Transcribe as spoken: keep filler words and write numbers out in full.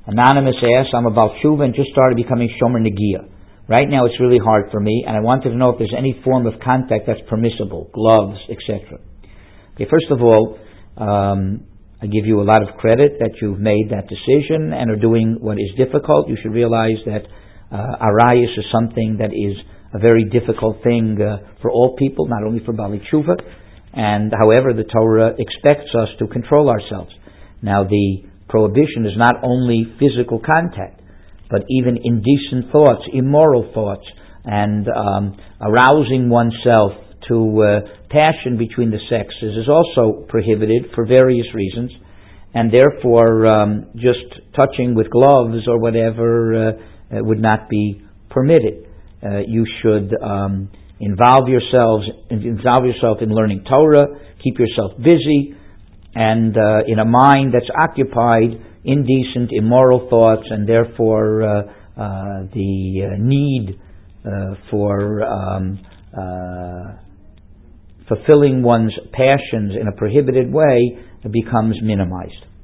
Anonymous asks, I'm about Tshuva and just started becoming Shomer Negiah. Right now it's really hard for me, and I wanted to know if there's any form of contact that's permissible, gloves, et cetera. Okay, first of all, um, I give you a lot of credit that you've made that decision and are doing what is difficult. You should realize that uh, Arayus is something that is a very difficult thing uh, for all people, not only for Bali Tshuva. And however, the Torah expects us to control ourselves. Now, the prohibition is not only physical contact, but even indecent thoughts, immoral thoughts, and um, arousing oneself to uh, passion between the sexes is also prohibited for various reasons, and therefore um, just touching with gloves or whatever uh, uh, would not be permitted. Uh, you should um, involve yourselves, involve yourself in learning Torah, keep yourself busy, and uh, in a mind that's occupied indecent, immoral thoughts, and therefore uh, uh, the uh, need uh, for um, uh, fulfilling one's passions in a prohibited way becomes minimized.